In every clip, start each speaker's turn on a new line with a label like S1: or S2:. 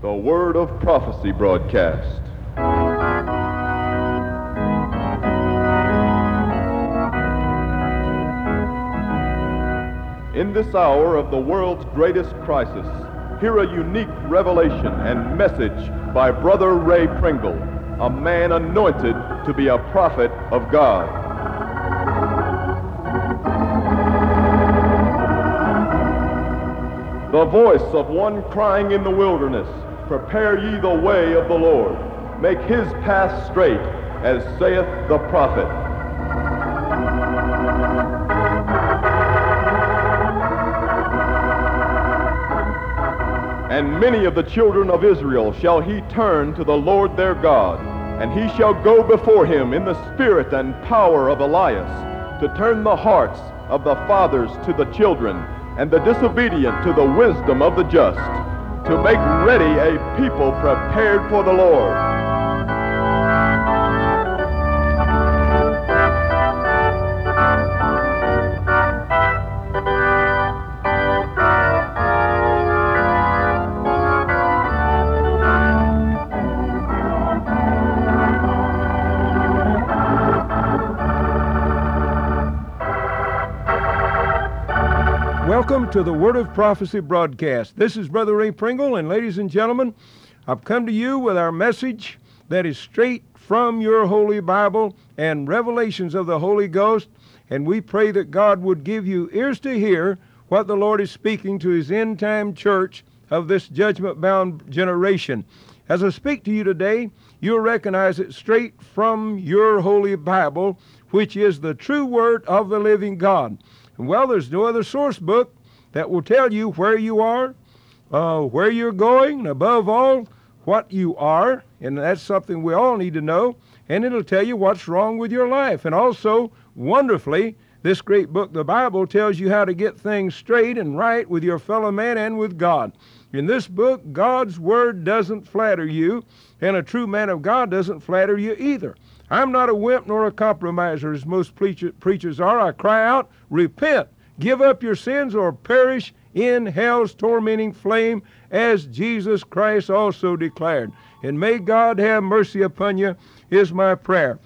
S1: The Word of Prophecy broadcast. In this hour of the world's greatest crisis, hear a unique revelation and message by Brother Ray Pringle, a man anointed to be a prophet of God. The voice of one crying in the wilderness, prepare ye the way of the Lord, make his path straight, as saith the prophet. And many of the children of Israel shall he turn to the Lord their God, and he shall go before him in the spirit and power of Elias, to turn the hearts of the fathers to the children, and the disobedient to the wisdom of the just, to make ready a people prepared for the Lord.
S2: Welcome to the Word of Prophecy broadcast. This is Brother Ray Pringle, and ladies and gentlemen, I've come to you with our message that is straight from your Holy Bible and revelations of the Holy Ghost, and we pray that God would give you ears to hear what the Lord is speaking to His end-time church of this judgment-bound generation. As I speak to you today, you'll recognize it straight from your Holy Bible, which is the true Word of the living God. Well, there's no other source book that will tell you where you are, where you're going, and above all, what you are, and that's something we all need to know, and it'll tell you what's wrong with your life. And also, wonderfully, this great book, the Bible, tells you how to get things straight and right with your fellow man and with God. In this book, God's Word doesn't flatter you, and a true man of God doesn't flatter you either. I'm not a wimp nor a compromiser, as most preachers are. I cry out, repent, give up your sins, or perish in hell's tormenting flame, as Jesus Christ also declared. And may God have mercy upon you, is my prayer.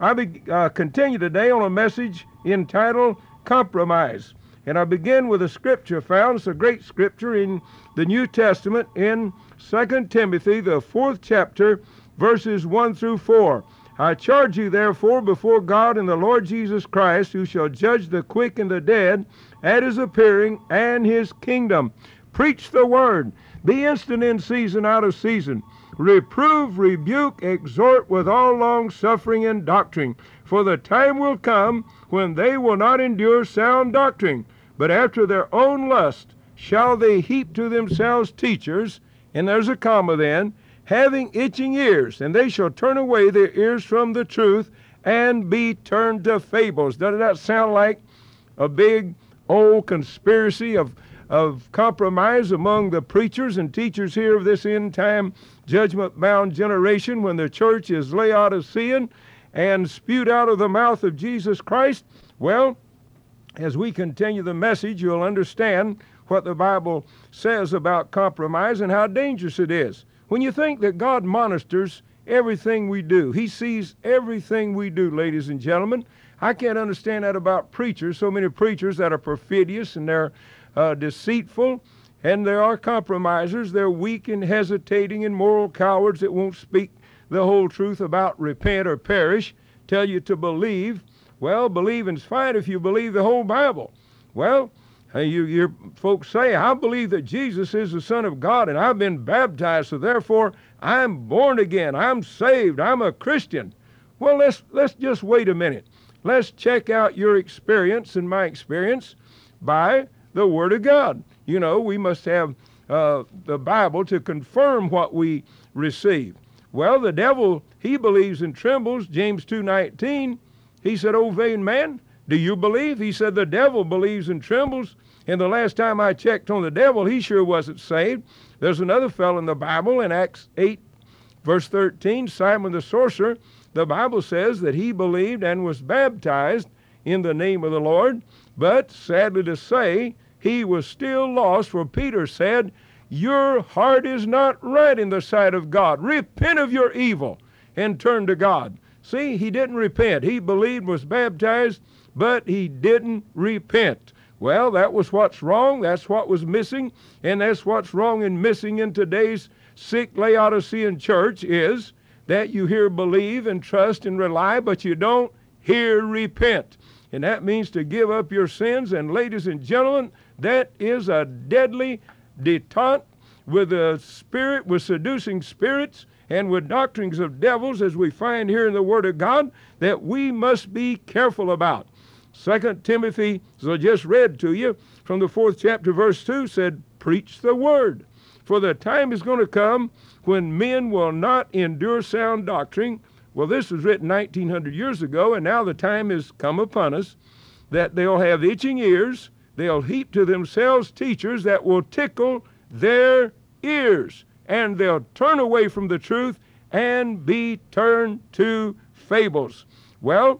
S2: I continue today on a message entitled Compromise. And I begin with a scripture found, it's a great scripture in the New Testament, in 2 Timothy, the 4th chapter, verses 1 through 4. I charge you therefore before God and the Lord Jesus Christ, who shall judge the quick and the dead at his appearing and his kingdom. Preach the word. Be instant in season, out of season. Reprove, rebuke, exhort with all long suffering and doctrine. For the time will come when they will not endure sound doctrine, but after their own lust shall they heap to themselves teachers, and there's a comma then, having itching ears, and they shall turn away their ears from the truth and be turned to fables. Doesn't that sound like a big old conspiracy of compromise among the preachers and teachers here of this end-time judgment-bound generation, when the church is Laodicean and spewed out of the mouth of Jesus Christ? Well, as we continue the message, you'll understand what the Bible says about compromise and how dangerous it is. When you think that God monitors everything we do, He sees everything we do, ladies and gentlemen. I can't understand that about preachers, so many preachers that are perfidious and they're deceitful, and there are compromisers. They're weak and hesitating and moral cowards that won't speak the whole truth about repent or perish, tell you to believe. Well, believing's fine if you believe the whole Bible. Well, your folks say, I believe that Jesus is the Son of God, and I've been baptized, so therefore I'm born again, I'm saved, I'm a Christian. Well, let's just wait a minute. Let's check out your experience and my experience by the Word of God. You know, we must have the Bible to confirm what we receive. Well, the devil, he believes and trembles. James 2:19, he said, O vain man, do you believe? He said the devil believes and trembles. And the last time I checked on the devil, he sure wasn't saved. There's another fellow in the Bible in Acts 8, verse 13, Simon the sorcerer. The Bible says that he believed and was baptized in the name of the Lord. But sadly to say, he was still lost, for Peter said, your heart is not right in the sight of God. Repent of your evil and turn to God. See, he didn't repent. He believed, was baptized, but he didn't repent. Well, that was what's wrong. That's what was missing. And that's what's wrong and missing in today's sick Laodicean church, is that you hear believe and trust and rely, but you don't hear repent. And that means to give up your sins. And ladies and gentlemen, that is a deadly detente with a spirit, with seducing spirits, and with doctrines of devils, as we find here in the Word of God, that we must be careful about. 2 Timothy, as I just read to you from the 4th chapter, verse 2, said, preach the Word. For the time is going to come when men will not endure sound doctrine. Well, this was written 1900 years ago, and now the time has come upon us that they'll have itching ears. They'll heap to themselves teachers that will tickle their ears, and they'll turn away from the truth and be turned to fables. Well,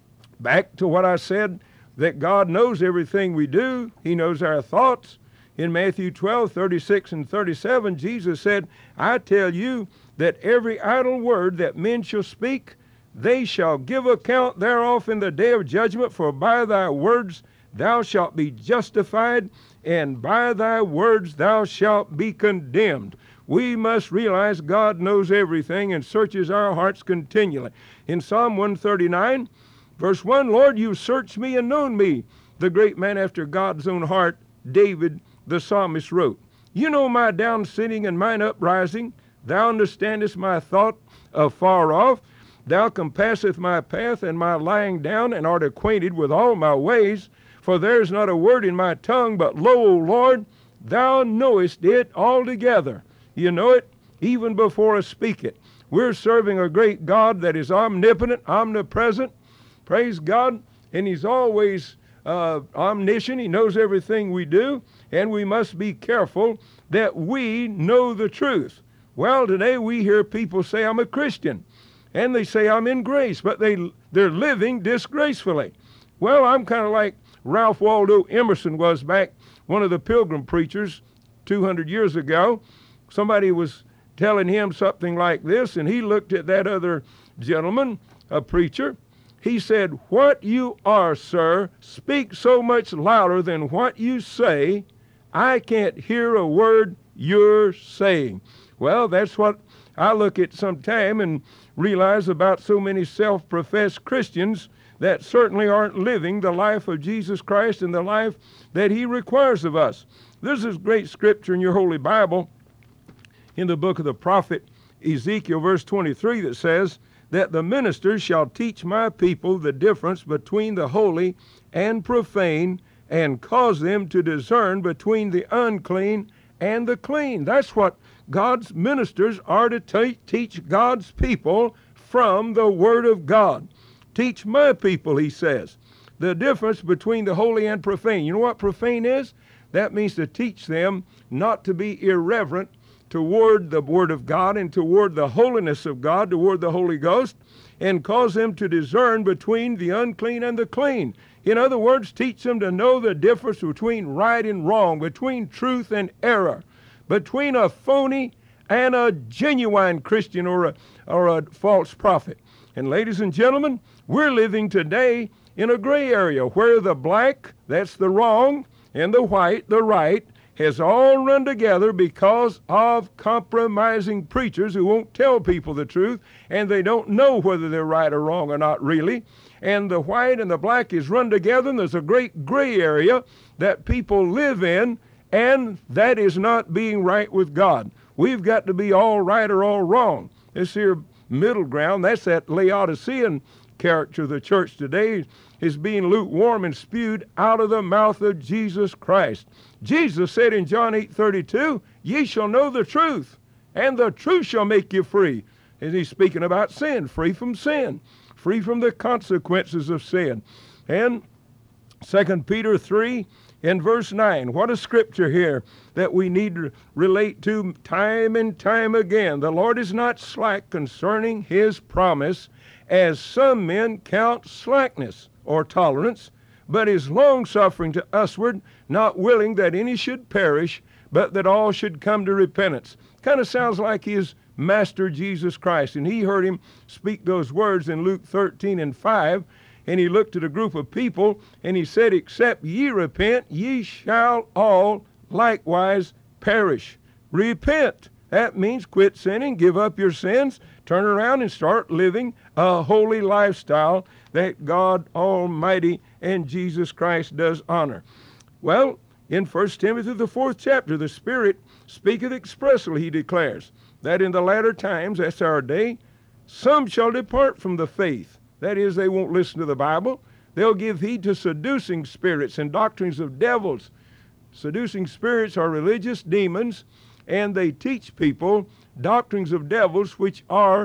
S2: back to what I said, that God knows everything we do. He knows our thoughts. In Matthew 12:36 and 37, Jesus said, I tell you that every idle word that men shall speak, they shall give account thereof in the day of judgment. For by thy words thou shalt be justified, and by thy words thou shalt be condemned. We must realize God knows everything and searches our hearts continually. In Psalm 139, verse 1, Lord, you searched me and known me. The great man after God's own heart, David the psalmist, wrote, you know my down sitting and mine uprising. Thou understandest my thought afar off. Thou compasseth my path and my lying down, and art acquainted with all my ways. For there is not a word in my tongue, but lo, O Lord, thou knowest it altogether. You know it even before I speak it. We're serving a great God that is omnipotent, omnipresent. Praise God. And he's always omniscient. He knows everything we do. And we must be careful that we know the truth. Well, today we hear people say, I'm a Christian. And they say, I'm in grace. But they're living disgracefully. Well, I'm kind of like Ralph Waldo Emerson was back, one of the Pilgrim preachers 200 years ago. Somebody was telling him something like this, and he looked at that other gentleman, a preacher. He said, what you are, sir, speaks so much louder than what you say. I can't hear a word you're saying. Well, that's what I look at sometime and realize about so many self-professed Christians that certainly aren't living the life of Jesus Christ and the life that he requires of us. There's this great scripture in your Holy Bible in the book of the prophet Ezekiel, verse 23, that says that the ministers shall teach my people the difference between the holy and profane, and cause them to discern between the unclean and the clean. That's what God's ministers are to teach God's people from the Word of God. Teach my people, he says, the difference between the holy and profane. You know what profane is? That means to teach them not to be irreverent toward the Word of God and toward the holiness of God, toward the Holy Ghost, and cause them to discern between the unclean and the clean. In other words, teach them to know the difference between right and wrong, between truth and error, between a phony and a genuine Christian or a false prophet. And ladies and gentlemen, we're living today in a gray area where the black, that's the wrong, and the white, the right, has all run together because of compromising preachers who won't tell people the truth, and they don't know whether they're right or wrong or not really. And the white and the black is run together, and there's a great gray area that people live in, and that is not being right with God. We've got to be all right or all wrong. This here middle ground, that's that Laodicean character of the church today, is being lukewarm and spewed out of the mouth of Jesus Christ. Jesus said in John 8:32, ye shall know the truth, and the truth shall make you free. And he's speaking about sin, free from the consequences of sin. And 2 Peter 3 in verse 9, what a scripture here that we need to relate to time and time again. The Lord is not slack concerning his promise, as some men count slackness or tolerance, but is long-suffering to usward, not willing that any should perish, but that all should come to repentance. Kind of sounds like his Master Jesus Christ. And he heard him speak those words in Luke 13:5. And he looked at a group of people and he said, except ye repent, ye shall all likewise perish. Repent. That means quit sinning, give up your sins, turn around and start living a holy lifestyle that God Almighty and Jesus Christ does honor. Well, in 1 Timothy, the 4th chapter, the Spirit speaketh expressly, he declares, that in the latter times, that's our day, some shall depart from the faith. That is, they won't listen to the Bible. They'll give heed to seducing spirits and doctrines of devils. Seducing spirits are religious demons, and they teach people doctrines of devils, which are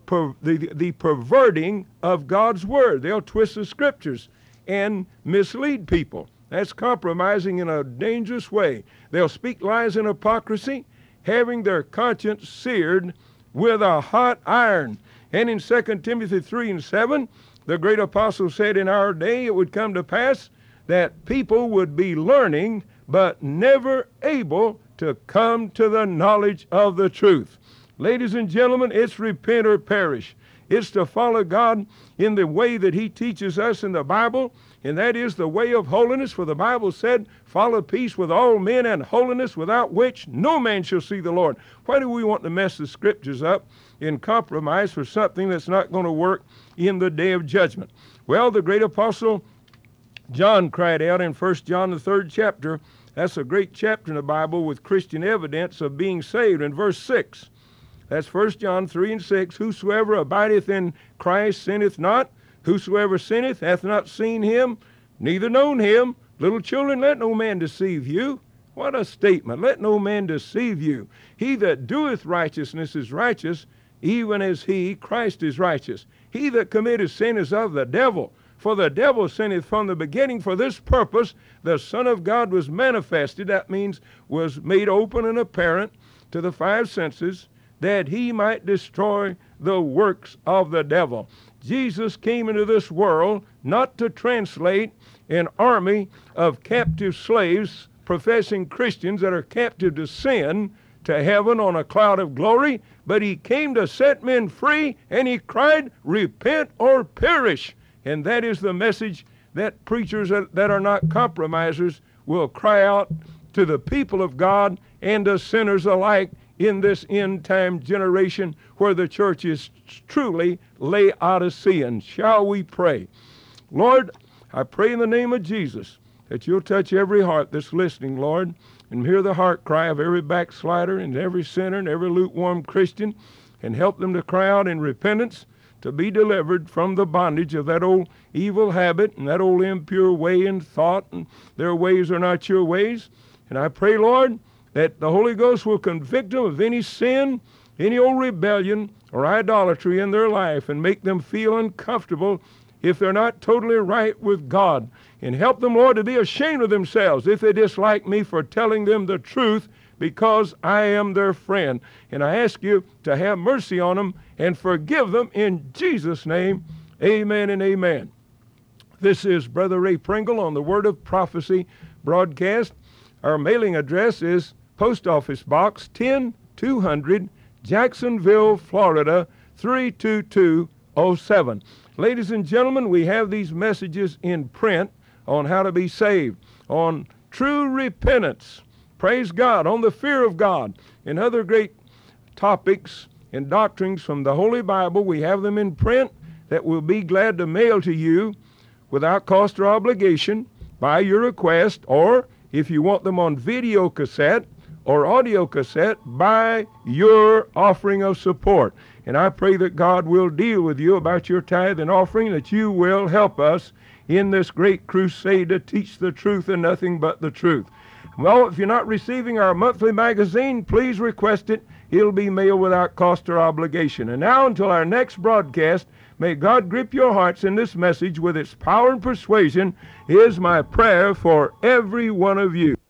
S2: the perverting of God's Word. They'll twist the Scriptures and mislead people. That's compromising in a dangerous way. They'll speak lies and hypocrisy, having their conscience seared with a hot iron. And in 2 Timothy 3:7, the great apostle said in our day it would come to pass that people would be learning but never able to come to the knowledge of the truth. Ladies and gentlemen, it's repent or perish. It's to follow God in the way that he teaches us in the Bible, and that is the way of holiness. For the Bible said, follow peace with all men and holiness, without which no man shall see the Lord. Why do we want to mess the Scriptures up and compromise for something that's not going to work in the day of judgment? Well, the great apostle John cried out in 1 John, the 3rd chapter. That's a great chapter in the Bible with Christian evidence of being saved. In verse 6, that's 1 John 3:6, whosoever abideth in Christ sinneth not. Whosoever sinneth hath not seen him, neither known him. Little children, let no man deceive you. What a statement. Let no man deceive you. He that doeth righteousness is righteous, even as he, Christ, is righteous. He that committeth sin is of the devil. For the devil sinneth from the beginning. For this purpose the Son of God was manifested. That means was made open and apparent to the five senses, that he might destroy the works of the devil. Jesus came into this world not to translate an army of captive slaves, professing Christians that are captive to sin, to heaven on a cloud of glory, but he came to set men free, and he cried, repent or perish. And that is the message that preachers that are not compromisers will cry out to the people of God and to sinners alike in this end-time generation where the church is truly Laodicean. Shall we pray? Lord, I pray in the name of Jesus that you'll touch every heart that's listening, Lord, and hear the heart cry of every backslider and every sinner and every lukewarm Christian, and help them to cry out in repentance to be delivered from the bondage of that old evil habit and that old impure way and thought, and their ways are not your ways. And I pray, Lord, that the Holy Ghost will convict them of any sin, any old rebellion or idolatry in their life, and make them feel uncomfortable if they're not totally right with God. And help them, Lord, to be ashamed of themselves if they dislike me for telling them the truth, because I am their friend. And I ask you to have mercy on them and forgive them in Jesus' name. Amen and amen. This is Brother Ray Pringle on the Word of Prophecy broadcast. Our mailing address is Post Office Box 10200, Jacksonville, Florida 32207. Ladies and gentlemen, we have these messages in print on how to be saved, on true repentance, praise God, on the fear of God, and other great topics and doctrines from the Holy Bible. We have them in print that we'll be glad to mail to you without cost or obligation by your request, or if you want them on video cassette or audio cassette, by your offering of support. And I pray that God will deal with you about your tithe and offering, that you will help us in this great crusade to teach the truth and nothing but the truth. Well, if you're not receiving our monthly magazine, please request it. It'll be mailed without cost or obligation. And now, until our next broadcast, may God grip your hearts in this message with its power and persuasion, is my prayer for every one of you.